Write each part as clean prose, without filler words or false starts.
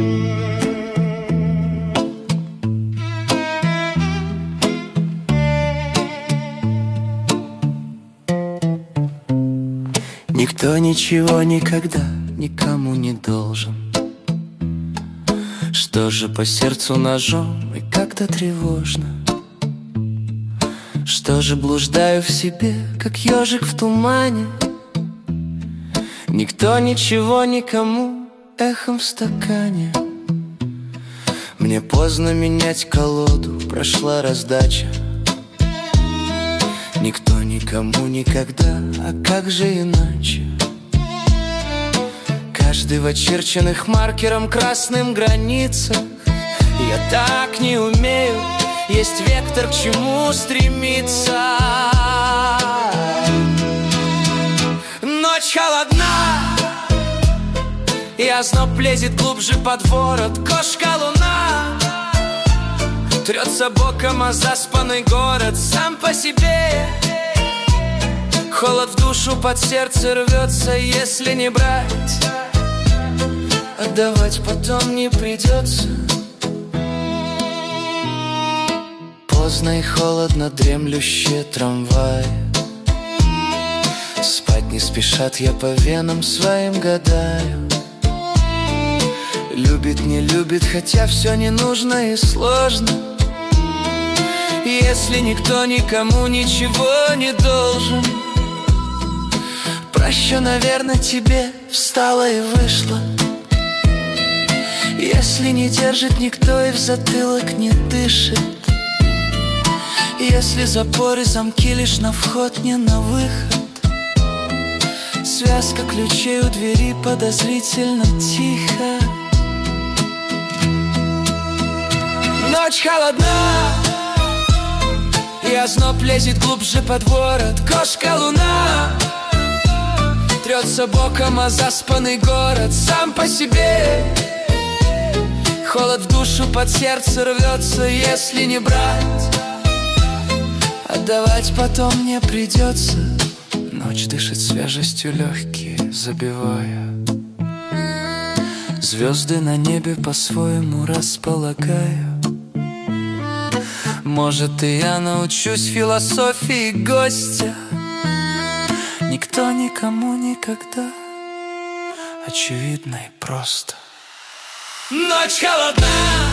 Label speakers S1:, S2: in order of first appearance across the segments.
S1: Никто ничего никогда никому не должен. Что же по сердцу ножом и как-то тревожно? Что же блуждаю в себе, как ежик в тумане? Никто ничего никому, эхом в стакане. Мне поздно менять колоду, прошла раздача. Никто никому никогда, а как же иначе? Каждый в очерченных маркером красным границах. Я так не умею, есть вектор, к чему стремиться. Ночь холодна, и озноб лезет глубже под ворот. Кошка-луна трется боком о заспанный город. Сам по себе холод в душу, под сердце рвется. Если не брать, отдавать потом не придется. Поздно и холодно дремлющие трамваи. Спать не спешат, я по венам своим гадаю. Любит, не любит, хотя все не нужно и сложно. Если никто никому ничего не должен. Прощу, наверное, тебе, встала и вышла. Если не держит никто и в затылок не дышит. Если запоры, замки лишь на вход, не на выход. Связка ключей у двери подозрительно тихо. Ночь холодна, и озноб лезет глубже под ворот. Кошка-луна трется боком о заспанный город. Сам по себе холод в душу, под сердце рвется. Если не брать, отдавать потом не придется. Ночь дышит свежестью, легкие забивая. Звезды на небе по-своему располагаю. Может, и я научусь философии гостя. Никто никому никогда, очевидно и просто. Ночь холодна,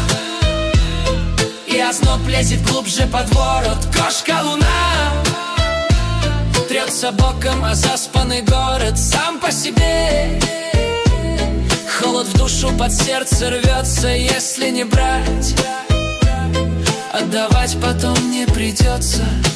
S1: и озноб лезет глубже под ворот. Кошка-луна трется боком о заспанный город. Сам по себе холод в душу, под сердце рвется. Если не брать, отдавать потом не придется.